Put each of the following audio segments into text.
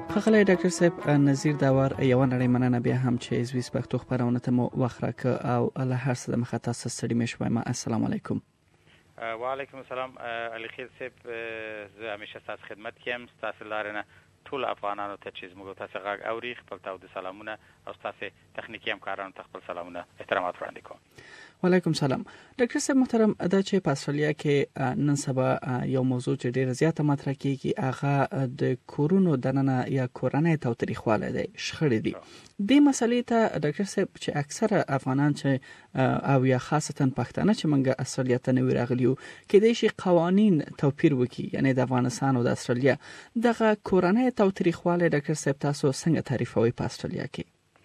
ښاغلی ډاکټر صاحب نظیر داور یوه نړۍ مننه بیا هم چې زویس پښتو خپرونه ته مو وخت راکړ او له هر څه د مخه تاسو ستړي مه شوئ. السلام علیکم. وعلیکم السلام علي خیل صاحب، زه همیشه ستاسو خدمت کې یم. ستاسو لارې نه ټول افغانانو ته چې زموږ تاسو غږ اوري خپل تاوده سلامونه او ستاسو تخنیکي همکارانو ته خپل سلامونه احترامات وړاندې کوم. وعلیکم سلام. ډاکټر صاحب محترم، دا چې په استرالیا کې نن سبا یو موضوع چې ډیره زیاته مطرح کیږي هغه د کورونو دننه یا کورنۍ تاوتریخوالی دی، شخړې دي. دې مسلې ته ډاکټر صاحب چې اکثره افغانان چې او یا خاصتا پښتانه چې موږ استرالیا ته نوي راغلي یو کېدای شي قوانین توپیر وکړي، یعنی د افغانستان او د استرالیا دغه کورنۍ تاوتریخوالی ډاکټر صاحب تاسو څنګه تعریفوي په استرالیا کې؟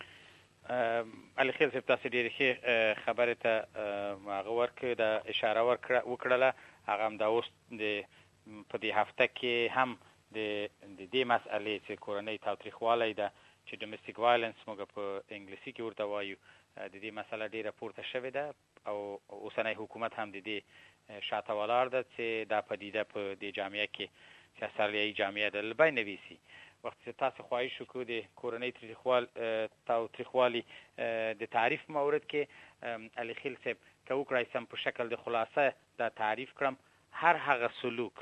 علي خیل صاحب، تاسو ډېرې ښې خبرې ته هغه ورکړه د اشاره وکړله. هغه هم دا اوس په دې هفته کې هم د دې مسئلې چې کورنۍ تاوتریخوالی ده چې ډومېسټیک وایلنس موږ په انګلیسي کې ورته وایو، د دې مسله ډېره پورته شوې ده او اوسنی حکومت هم د دې شاته ولاړ ده چې دا پدیده په دې جامعه کې چې استرالیایي جامعه ده له بینه ویسي. وخت چې تاسو خواهش وکړو د کورنۍ تاوتریخوالي د تعریف مورد کې علي خیل صاحب که وکړای سم په شکل د خلاصه دا تعریف کړم، هر هغه سلوک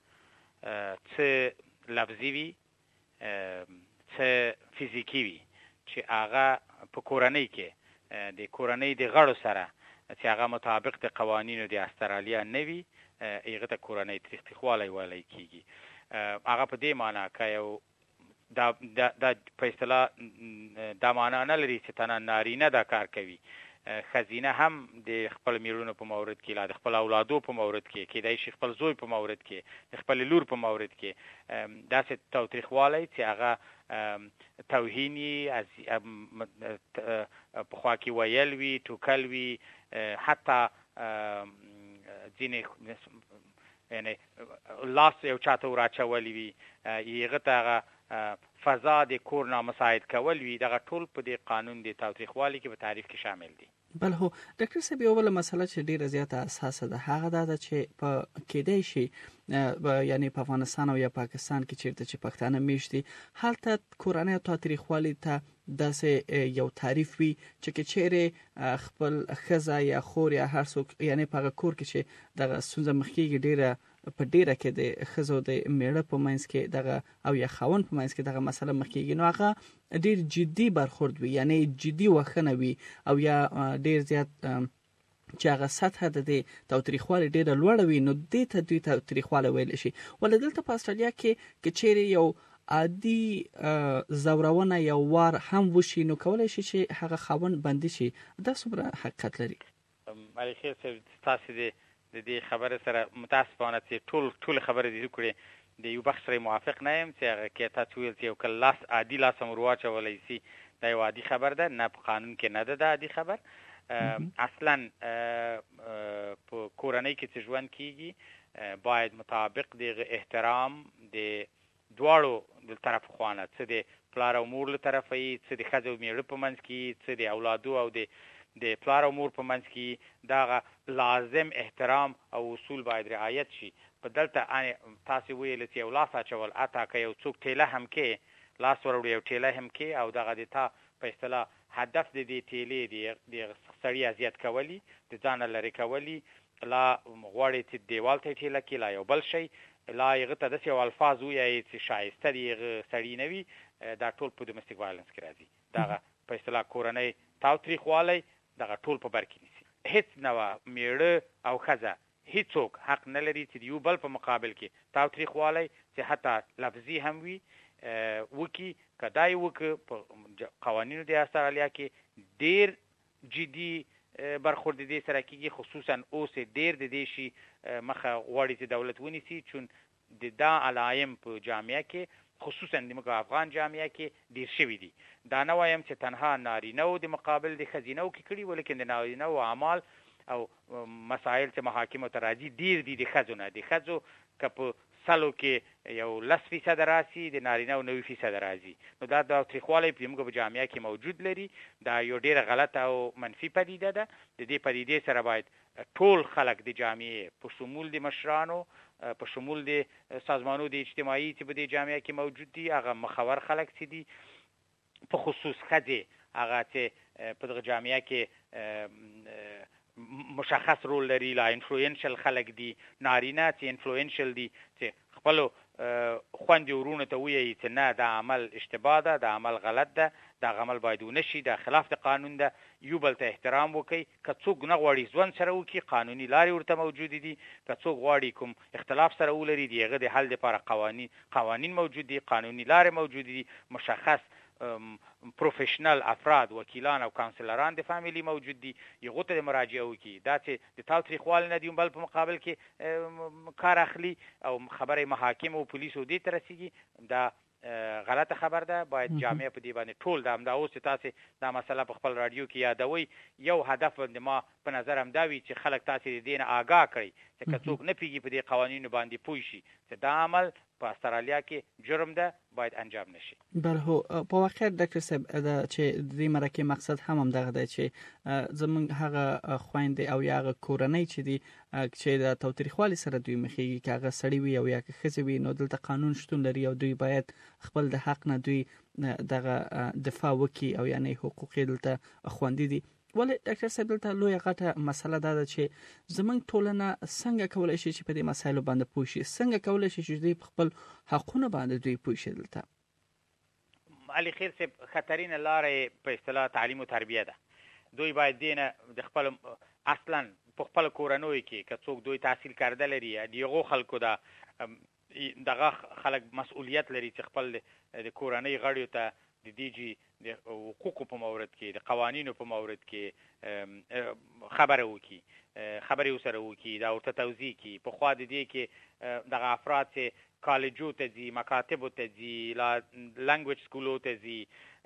څه لفظي وي څه فزیکي وي چې هغه په کورنۍ کې د کورنۍ د غړو سره چې هغه مطابق د قوانینو د استرالیا نه وي، هغه ته کورنۍ تاوتریخوالی ویلی کېږي. هغه په دې معنی که یو دا په اصطلاح دا معنا نه لري چې تنه نارینه دا کار کوي، ښځینه هم د خپل میرونو په مورد کې، لا د خپل اولادو په مورد کې، کېدای شي خپل زوی په مورد کې، د خپل لور په مورد کې داسې تاوتریخوالی چې هغه توهیني پخوا کې ویل وي، ټوکل وي، حتی ځینې یعنی لاس یو چاته وراچولی وي، هغه ته هغه فضا د کور نامساعد کول وي، دغه ټول په دې قانون د تاوتریخوالي کې په تعریف کې شامل دي. بل هو ډاکټر صاحب یو بل مسله چې ډیره زیاته اساسه ده هغه دا چې په کېدای شي یعنی په افغانستان او یا پاکستان کې چیرته چې پښتانه میشتي هلته کورنۍ تاوتریخوالي ته داسې یو تعریف وي چې چیرې خپل ښځه یا خور یا هر څوک یعنی په هغه کور کې چې دغه ستونزه مخ کېږي په ډیره کې د ښځو د میړه په منځ کې دغه او یا خاوند په منځ کې دغه مسله مخ کېږي، نو هغه ډیر جدي برخورد وي، یعنی جدي وښنه وي او یا ډیر زیات چې هغه سطح د دې تاوتریخوالي ډیره لوړه وي، نو دې ته دوی تاوتریخوالی ویلی شي. ولې دلته په استرالیا کې چیرې یو عادي زورونه یو وار هم وشي نو کولی شي چې هغه خاوند بندي شي. دا څومره حقیقت لري؟ علي خیل صاحب، تاسو د دې خبرې سره متاسفانه چې ټول خبرې دې وکړې د یو بخش سره موافق نه یم چې هغه کې تاسو ویل چې یو کله لاس عادي لاس هم ورواچولی شي، دا یو عادي خبر ده، نه په قانون کې نه ده دا عادي خبر. اصلا په کورنۍ کې چې ژوند کېږي باید مطابق د احترام د دواړو د طرف خوانه، څه د پلار او مور له طرفه یي، څه د ښځې او میړه په منځ کې، څه د اولادو او د پلار او مور په منځ کې، دغه لازم احترام او اصول باید رعایت شي. په دلته تاسو ویل چې یو لاس اچول، اته که یو څوک ټیله هم کې لاس وروړي یو ټیله هم کې او دغه د تا په اصطلاح هدف د دې ټیلې د سړي اذیت کولی، د ځانه لرې کولی، لا غواړي چې دیوال ته ټیله کې، لا یو بل شی، لا هغه ته داسې یو الفاظ ووایي چې شایسته د هغه سړي نه وي، دا ټول په ډومېسټیک وایلنس کې راځي. دغه په اصطلاح کورنۍ تاوتریخوالی دغه ټول په بر کې نیسي. هیڅ نوه میړه او ښځه هیڅوک حق نه لري چې د یو بل په مقابل کې تاوتریخوالی چې حتی لفظي هم وي وکړي. که دا یې وکړه په قوانینو د استرالیا کې ډېر جدي برخورد دې سره کېږي، خصوصا اوس ډېر د دې شي مخه غواړي چې دولت ونیسي، چون د دا علایم په جامعه کې خصوصا د موږ افغان جامعه کې ډېر شوي دي. دا نه وایم چې تنها نارینهو د مقابل د ښځینهو کې کړي، ولیکن د نارینهو اعمال او مسایل چې محاکمو ته راځي ډېر دي د ښځو نه. د ښځو که په سلو کې یو 10% راسي، د نارینه او 90% راځي. نو دا تاوتریخوالی په موږ په جامعه کې موجود لري. دا یو ډیره غلطه او منفي پدیده ده. د دې پدیدې سره باید ټول خلک د جامعې په شمول د مشرانو، په شمول د سازمانونو د اجتماعي چې په دې جامعه کې موجود دي، هغه مخور خلک چې دي، په خصوص ښځې هغه چې په دغه جامعه کې مشخص رول لري، لا انفلوئنشل خلک دي، نارینه چې انفلوئنشل دي، چې خپلو خویندې ورونو ته ووایي چې نه دا عمل اشتباه ده، دا عمل غلط ده، دا عمل باید ونه شي، دا خلاف د قانون ده. یو بل ته احترام وکړي. که څوک نه غواړي ژوند سره وکړي، قانوني لارې ورته موجودې دي. که څوک غواړي کوم اختلاف سره ولري، د هغه د حل لپاره قوانین موجود دي، قانوني لارې موجودې دي، مشخص پروفیشنل افراد، وکیلان او کانسلران د فامیلی موجود دي، یغو ته مراجعه وکړي. دا چې د تاوتریخوالي نه دی بل په مقابل کې کار اخلي او خبره محاکم او پولیسو دې ته رسیږي، دا غلطه خبر ده. باید جامعه په دې باندې ټول د همدا اوس تاسو دا مسله په خپل رادیو کې یادوي، یو هدف باندې ما په نظر هم دا وی چې خلک تاسو دې دین آگاه کړي چې که څوک نه پیږي په دې قوانینو باندې پوه شي چې دا عمل په استرالیا کې جرم ده، باید انجام نشي. بله هو په واقع ډاکټر صاحب دا چې د دې مرکه مقصد هم دغه دی چې زمونږ هغه خويندې او یا هغه کورنۍ چې دي چې د تاوتریخوالي سره دوی مخېږي، که هغه سړی وي او یا که ښځه وي، نو دلته قانون شتون لري او دوی باید خپل د حق نه دوی دغه دفاع وکړي او یعنی حقوق دلته خوندي دي. ولې ډاکټر صاحب دلته لویه غټه مسله ده چې زمونږ ټولنه څنګه کولای شي چې په دې مسایلو باندې پوه شي، څنګه کولای شي چې دوی په خپل حقونه باندې دوی پوه شي. دلته علي خیر صاحب خطرینه لارې په اصطلاح تعلیم او تربیه ده. دوی باید دینه د خپل اصلا په خپل کورنوي کې که څوک دوی تحصیل کرده لري، دیغو خلکو دا دغه خلک مسؤلیت لري چې خپل د کورنۍ غړیو ته د دیجی د حقوقو په مورد کې، د قوانینو په مورد کې خبره وکړي، خبرې ورسره وکړي، دا ورته توضیح کړي. په خوا د دې کې دغه افراد چې کالجو ته ځي، مکاتبو ته ځي، لنګویج سکولو ته ځي،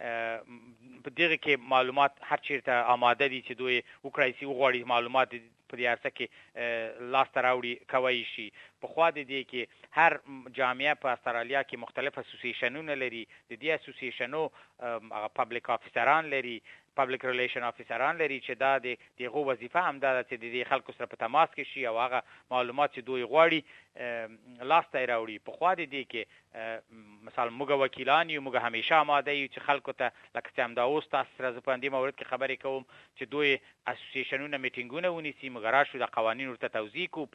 په دغه کې معلومات هر چیرته آماده دي چې دوی وکړای شي، وغواړي معلومات په دې عرصه کې لاسته راوړي کوي شي. په خوا د دې کې هر جامعه په استرالیا کې مختلف اسوسییشنونه لري. د دې اسوسییشنو پبلک افیسران لري، پبلک ریلیشن افیسران لري چې دا د دغه وظیفه هم ده چې د خلکو سره په تماس کې شي او هغه معلومات چې دوی غواړي لاسته راوړي. په خوا د دې کې مثلا موږ وکیلان یو، موږ همیشه آماده یو چې خلکو ته لکه چې همدا اوس تاسو سره زه په دې مورد کې خبرې کوم چې دوی اسوسییشنونه میټینګونه ونیسي، موږ راشو د قوانینو ورته توضیح کوو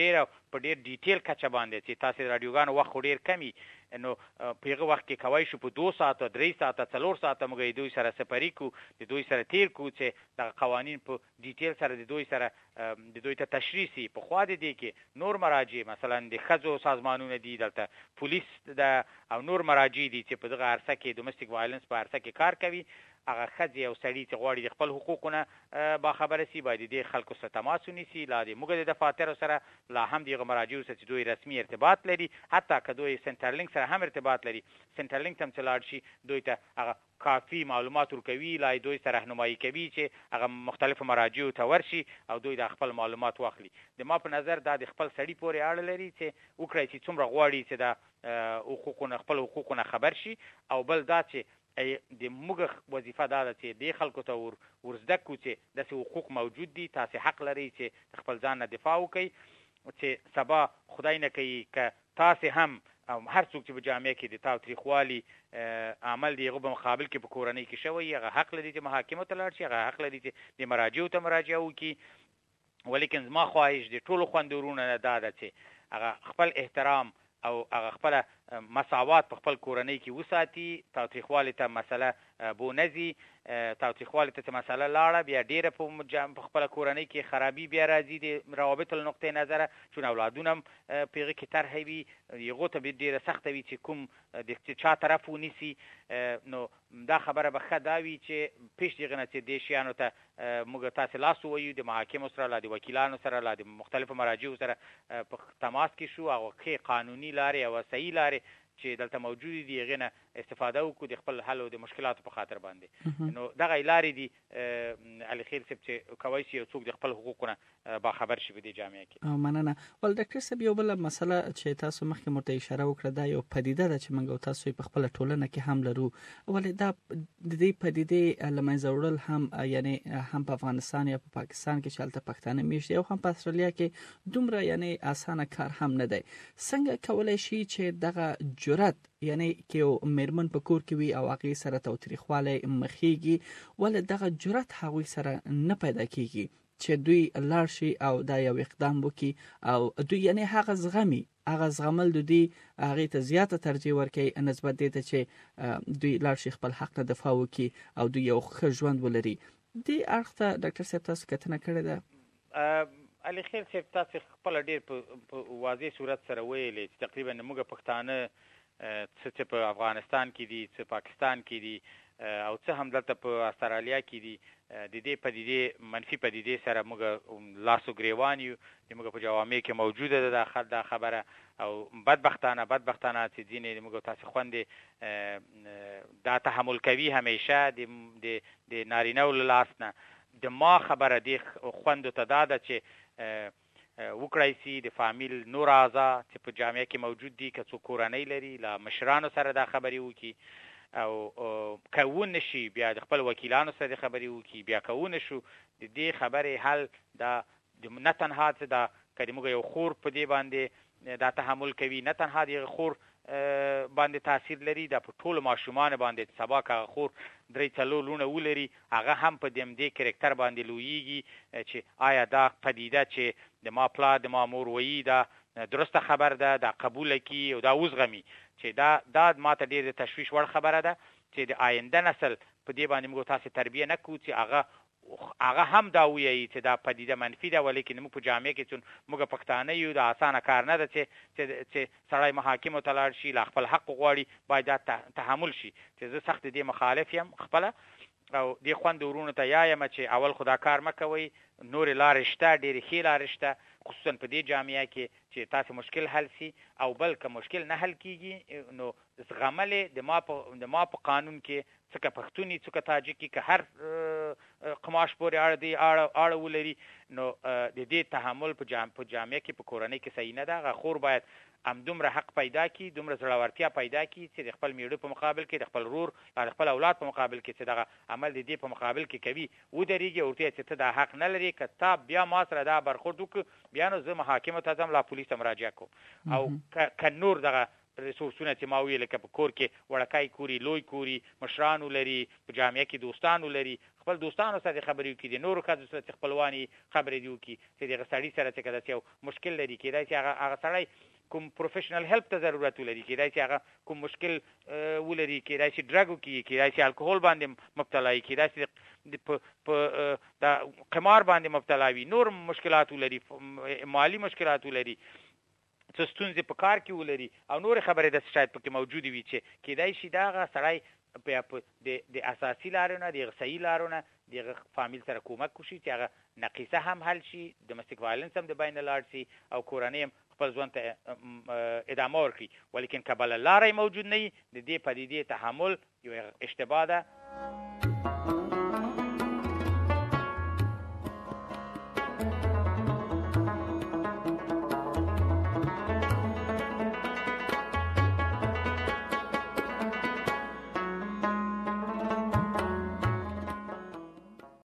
په ډېر ډیټیل کچه باندې چې تاسو رادیوګانو وخت ډېر کمی، نو په هغه وخت کې کوي شو په 2 ساعته 3 ساعته 4 ساعته موږ دوی سره سپری کو، د دوی سره تیر کو چې د قوانین په ډیټیل سره د دوی سره د دوی ته تشریح سي. په خوا د دې کې نور مراجع مثلا د ښځو سازمانونه دي، دلته پولیس او نور مراجع دي چې په دغه عرصه کې دومستیک وایلنس په عرصه کې کار کوي. هغه ښځې او سړي چې غواړي د خپل حقوقونه باخبره سي، باید د خلکو سره تماس ونیسي، لا د موږ د دفاترو سره لا هم دغه مراجعو سره چې دوی رسمي ارتباط لري، حتی که دوی سنټرلینک سره هم ارتباط لري، سنټرلینک ته هم چې لاړ شي دوی ته هغه کافي معلومات ورکوي، لا دوی سره راهنمایي کوي چې هغه مختلفو مراجعو ته ورشي او دوی د خپل معلومات واخلي. د ما په نظر دا د خپل سړي پورې اړه لري چې وکړي چې څومره غواړي چې د حقوقونه خپل حقوقونه خبر شي، او بل دا چې د موږ وظیفه دا ده چې د خلکو ته ورزده کړو چې داسې حقوق موجود دي، تاسو حق لري چې خپل ځان نه دفاع وکړئ، چې سبا خدای نه کوي که تاسو هم هر څوک چې په جامعه کې د تاوتریخوالي عمل دی هغه په مقابل کې په کورنۍ کې شوی، هغه حق لري چې محاکمو ته لاړ شي، هغه حق لري چې د مراجعو ته مراجعه وکړي. ولیکن زما خواهش د ټولو خویندورونو نه دا ده چې هغه خپل احترام او هغه خپل مساوات په خپل کورنۍ کې وساتي. تاوتریخوالي ته مسله بونځي، تاوتریخوالي ته مسله لاړه بیا ډیره په خپل کورنۍ کې خرابي بیا راځي د روابط له نقطې نظره، چون اولادونه هم په هغه کې طرح وي، هغو ته ډیره سخته وي چې کوم د چا طرف ونیسي. نو دا خبره به ښه دا وي چې پیش دغه نه چې دې شیانو ته موږ تاسې لاس وویو، د محاکمو سره، لا د وکیلانو سره، لا د مختلفو مراجعو سره په تماس کې شو، هغه ښې قانوني لارې او صحیح لارې چې دلته موجود دي هغې نه استفاده وکړو د خپل حل او د مشکلاتو په خاطر باندې. نو دغه لارې دي علي خیل صاحب چې کوی شي یو څوک د خپل حقوقونه با خبر شي په دې جامعه کې. مننه. ول ډاکټر صاحب یو بل مسله چې تاسو مخکې مرته اشاره وکړه دا یو پدیده ده چې موږ تاسو په خپل ټولنه کې هم لرو، ولې دا د دې پدیدې لمنځه وړل هم یعنی هم په افغانستان یا په پاکستان کې چلته پښتانه میشته او هم په استرالیا کې دومره یعنی اسانه کار هم نه دی. څنګه کولای شي چې دغه جرأت یعنی کې یو میرمن په کور کې وي او هغه سره توتریخواله مخېږي ولې دغه جرأت هغه سره نه پیدا کیږي چې دوی لاړ شي او دا یو اقدام وکړي او دوی یعنی هغه زغمي هغه زغمل دوی هغه ته زیاته ترجیح ورکړي نسبت دې ته چې دوی لاړ شي خپل حق ته دفاع وکړي او دوی یو ښه ژوند ولري. دې اړخ ته ډاکټر صاحب تاسو کتنه کړې ده؟ علي خیل صاحب تاسو خپل ډیر په واضح صورت سره ویلې چې تقریبا موږ پښتانه څه په افغانستان کې دي څه پاکستان کې دي او څه هم دلته په استرالیا کې دي د دې پدیدې منفي پدیدې سره موږ لاسو ګریوان یو موږ په جوامع کې موجوده ده دا خبره او بدبختانه چې ځینې موږ تاسو خوندې دا تحمل کوي همیشه د نارینه ول لاس نه د ما خبره دی خوند ته دا ده چې وکړای سي د فامیل نور اعضا چې په جامعه کې موجود دي که څوک کورنۍ لري لا مشرانو سره دا خبرې وکړي او کون شي بیا د خپل وکیلانو سره خبرې وکړي بیا کون شو د دې خبرې حل دا د نه تنها څه دا کله موږ یو خور په دې باندې دا تحمل کوي نه تنها د خور باندې تاثیر لري دا په ټولو ماشومان باندې سبا کا خور درې څلور لونه ولري هغه هم په دې کریکټر باندې لویږي چې آیا دا پدیده چې د ما پلا د ما مور وایي دا درسته خبر ده دا قبول کی او دا وزغمي چې دا ماته ډېر تشویش وړ خبره ده چې د آینده نسل په دې باندې موږ تاسو تربیه نه کوو چې هغه هم دا وایي چې دا پدیده منفي ده ولیکن موږ په جامعه کې چې موږ پښتانه یو دا اسانه کار نه ده چې سړی محاکمو ته لاړ شي لا خپل حق غواړي باید دا تحمل شي چې زه سخت دې مخالف یم خپله او دې خوند ورونو ته یایم چې اول خدا کار مکوي نور لارې شته ډېرې ښې لارې شته خصوصا په دې جامعه کې چې تاسو مشکل حل سي او بلکې مشکل نه حل کیږي نو زغملې د ما په قانون کې څکه پښتوني څکه تاجکي که هر قماش پورې اړه ولري نو د دې تحمل په جامعه کې په کورنۍ کې صحیح نه ده خور باید دومره حق پیدا کی دومره زړورتیا پیدا کی چې د خپل میړه په مقابل کې د خپل رور د خپل اولاد په مقابل کې چې دغه عمل د دې په مقابل کې کوي ودرېږي او ته چې ته دا حق نه لري کتاب بیا ما سره دا برخورد وکړ بیا نو زه محاکمه ته ځم لا پولیس ته مراجعه کوم او که نور دغه ریسورسونه چې ما ویل که په کور کې وړکای کوري لوی کوري مشرانو لري په جامعه کې دوستانو لري خپل دوستانو سره خبرې وکړي د نورو ښځو سره خپلواني خبرې دي وکړي چې دغه سړي سره چې کله یو مشکل لري کېدای شي هغه سړی کوم پروفیشنل هیلپ ته ضرورت ولري کېدای شي هغه کوم مشکل ولري کېدای شي ډرګ وکړي کېدای شي الکوهول باندې مبتلا وي کېدای شي په دا قمار باندې مبتلا وي نور مشکلات ولري مالی مشکلات ولري څه ستونزې په کار کې ولري او نور خبرې د شاید پکې موجود وي چې کېدای شي دا سړی د اساسي لارونه د صحیح لارونه د فامیل سره کومک وشي چې هغه نقیصه هم حل شي ډومېسټک وایلنس هم د بین لاړ شي او کورنۍ هم خپل ژوند ته ادامه ورکړي ولیکن که بله لاره موجود نه وي د دې پدیدې تحمل یو اشتباه ده.